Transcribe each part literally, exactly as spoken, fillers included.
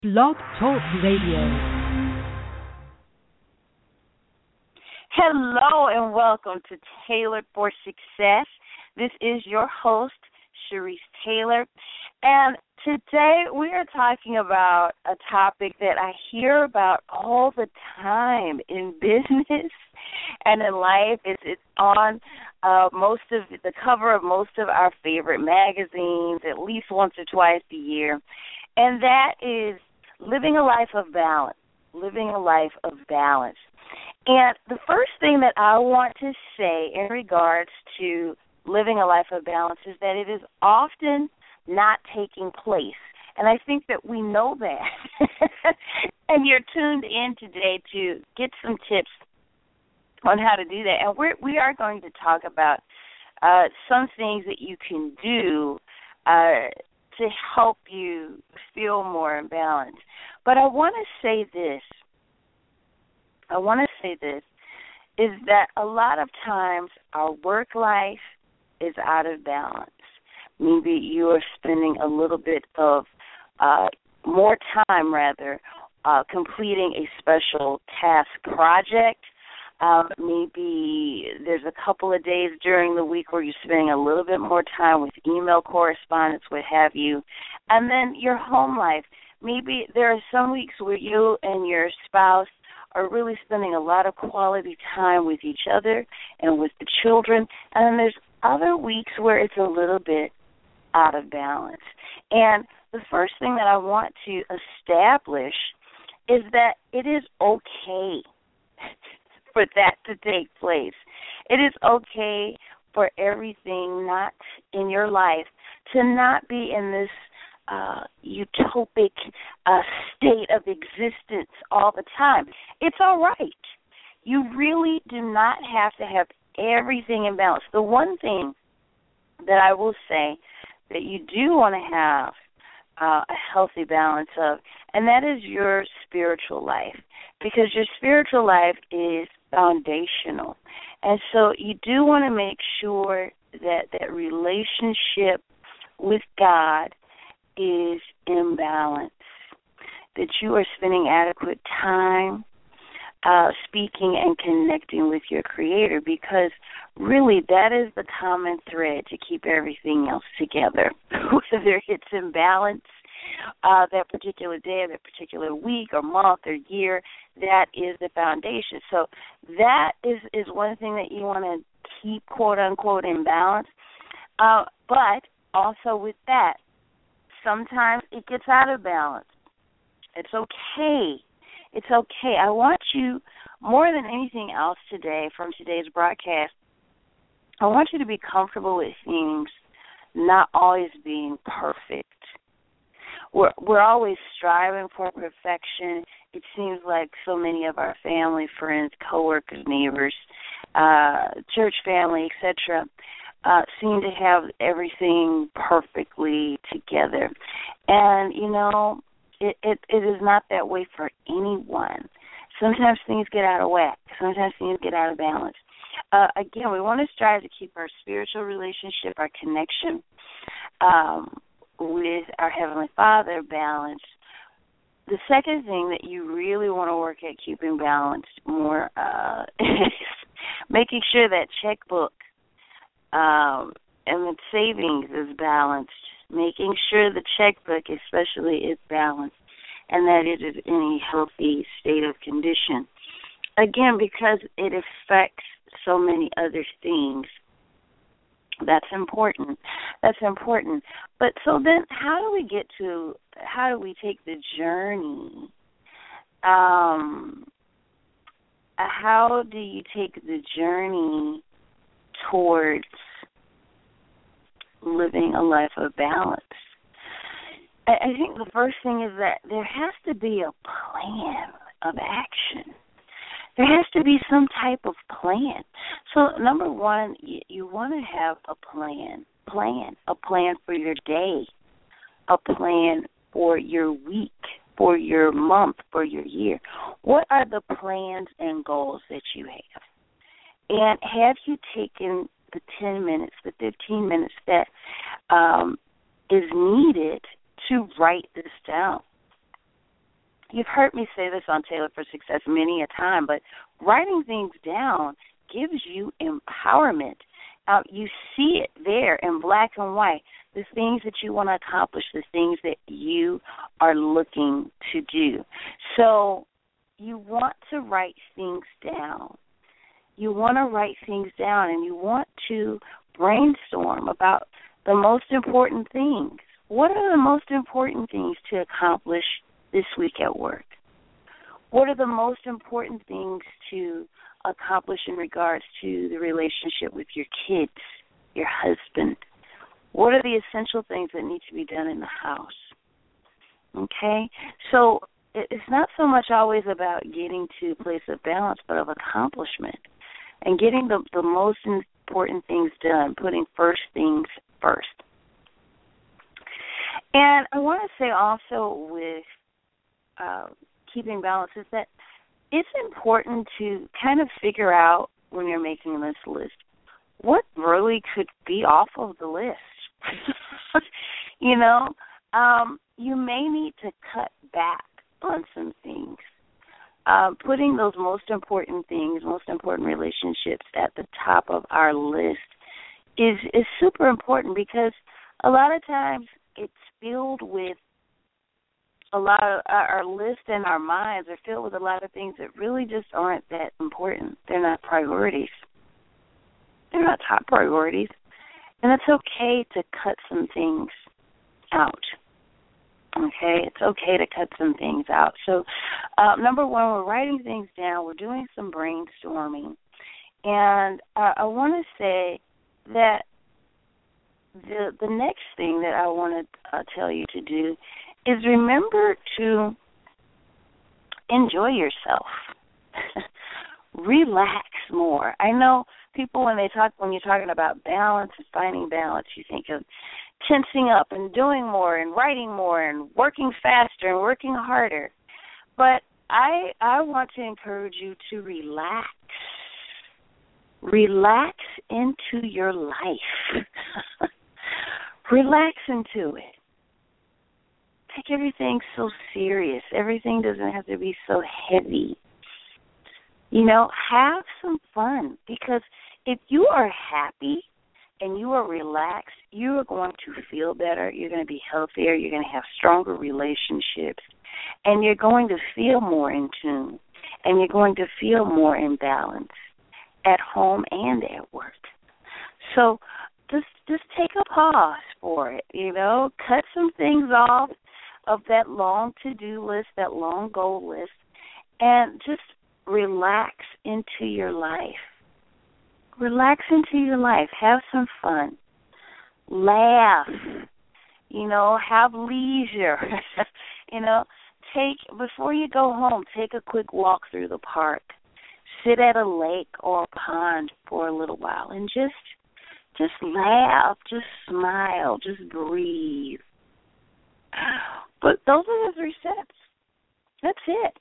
Blog Talk Radio. Hello and welcome to Tailored for Success. This is your host, Sharice Taylor, and today we are talking about a topic that I hear about all the time in business and in life. It's, it's on uh, most of the cover of most of our favorite magazines, at least once or twice a year, and that is living a life of balance, living a life of balance. And the first thing that I want to say in regards to living a life of balance is that it is often not taking place. And I think that we know that. And you're tuned in today to get some tips on how to do that. And we're, we are going to talk about uh, some things that you can do uh, to help you feel more in balance. But I want to say this. I want to say this, is that a lot of times our work life is out of balance. Maybe you are spending a little bit of uh, more time, rather, uh, completing a special task project. Um, maybe there's a couple of days during the week where you're spending a little bit more time with email correspondence, what have you. And then your home life. Maybe there are some weeks where you and your spouse are really spending a lot of quality time with each other and with the children. And then there's other weeks where it's a little bit out of balance. And the first thing that I want to establish is that it is okay for that to take place. It is okay for everything not in your life to not be in this uh, utopic uh, state of existence all the time. It's all right. You really do not have to have everything in balance. The one thing that I will say that you do want to have uh, a healthy balance of, and that is your spiritual life, because your spiritual life is foundational. And so you do want to make sure that that relationship with God is in balance, that you are spending adequate time uh, speaking and connecting with your Creator, because really that is the common thread to keep everything else together, whether it's in balance uh, that particular day or that particular week or month or year. That is the foundation. So that is, is one thing that you want to keep, quote-unquote, in balance. Uh, but also with that, sometimes it gets out of balance. It's okay. It's okay. I want you, more than anything else today from today's broadcast, I want you to be comfortable with things not always being perfect. We're, we're always striving for perfection. It seems like so many of our family, friends, coworkers, neighbors, uh, church family, et cetera, Uh, seem to have everything perfectly together. And, you know, it, it, it is not that way for anyone. Sometimes things get out of whack. Sometimes things get out of balance. Uh, again, we want to strive to keep our spiritual relationship, our connection um, with our Heavenly Father balanced. The second thing that you really want to work at keeping balanced more uh, is making sure that checkbook Um, and the savings is balanced, making sure the checkbook especially is balanced and that it is in a healthy state of condition. Again, because it affects so many other things. That's important. That's important. But so then how do we get to, how do we take the journey? Um, how do you take the journey towards living a life of balance? I think the first thing is that there has to be a plan of action. There has to be some type of plan. So number one, you, you want to have a plan, plan, a plan for your day, a plan for your week, for your month, for your year. What are the plans and goals that you have? And have you taken the ten minutes, the fifteen minutes that um, is needed to write this down? you've heard me say this on Tailored for Success many a time, but writing things down gives you empowerment. Uh, you see it there in black and white, the things that you want to accomplish, the things that you are looking to do. So you want to write things down. You want to write things down, and you want to brainstorm about the most important things. What are the most important things to accomplish this week at work? What are the most important things to accomplish in regards to the relationship with your kids, your husband? What are the essential things that need to be done in the house? Okay? So it's not so much always about getting to a place of balance, but of accomplishment and getting the, the most important things done, putting first things first. And I want to say also with uh, keeping balance is that it's important to kind of figure out when you're making this list what really could be off of the list. you know, um, you may need to cut back on some things. Uh, putting those most important things, most important relationships at the top of our list is, is super important because a lot of times it's filled with a lot of our, our list and our minds are filled with a lot of things that really just aren't that important. They're not priorities. They're not top priorities. And it's okay to cut some things out. Okay? It's okay to cut some things out. So, uh, number one, we're writing things down. We're doing some brainstorming. And uh, I want to say that the the next thing that I want to uh, tell you to do is remember to enjoy yourself. Relax more. I know people when they talk when you're talking about balance and finding balance, you think of tensing up and doing more and writing more and working faster and working harder. But I I want to encourage you to relax. Relax into your life. Relax into it. Take everything so serious. Everything doesn't have to be so heavy. You know, have some fun because if you are happy and you are relaxed, you are going to feel better. You're going to be healthier. You're going to have stronger relationships. And you're going to feel more in tune. And you're going to feel more in balance at home and at work. So just just take a pause for it, you know. Cut some things off of that long to-do list, that long goal list, and just relax into your life. Relax into your life. Have some fun. Laugh. You know, have leisure. you know, take, before you go home, take a quick walk through the park. Sit at a lake or a pond for a little while and just just laugh, just smile, just breathe. But those are the three steps. That's it.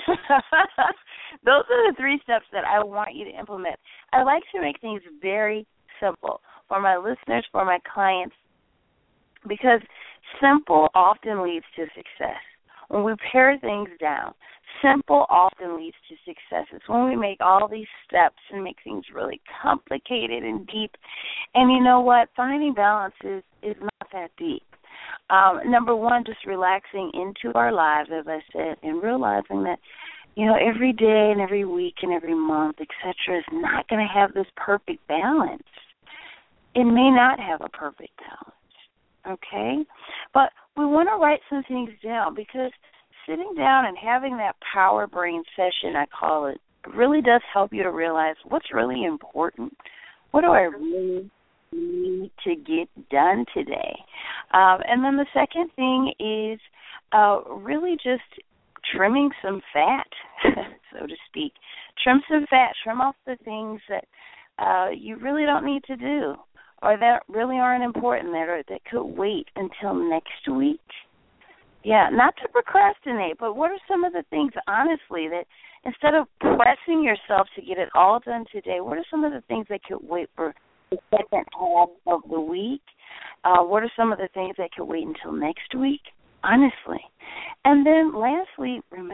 Those are the three steps that I want you to implement. I like to make things very simple for my listeners, for my clients, because simple often leads to success. When we pare things down, simple often leads to success. It's when we make all these steps and make things really complicated and deep. And you know what? Finding balance is, is not that deep. Um, number one, just relaxing into our lives, as I said, and realizing that, you know, every day and every week and every month, et cetera, is not going to have this perfect balance. It may not have a perfect balance, okay? But we want to write some things down because sitting down and having that power brain session, I call it, really does help you to realize what's really important. What do I really need to get done today? Um, and then the second thing is uh, really just trimming some fat, so to speak. Trim some fat. Trim off the things that uh, you really don't need to do or that really aren't important that, or that could wait until next week. Yeah, not to procrastinate, but what are some of the things, honestly, that instead of pressing yourself to get it all done today, what are some of the things that could wait for the second half of the week? Uh, what are some of the things that could wait until next week? Honestly. And then lastly, remember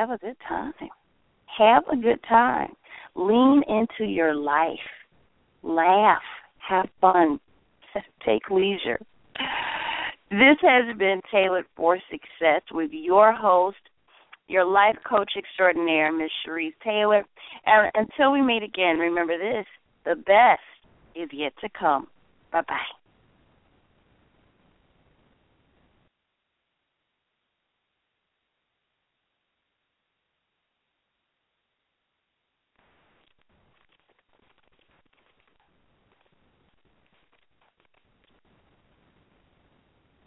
have a good time. Have a good time. Lean into your life. Laugh. Have fun. Take leisure. This has been Tailored for Success with your host, your life coach extraordinaire, Miss Cherise Taylor. And until we meet again, remember this, the best is yet to come. Bye-bye.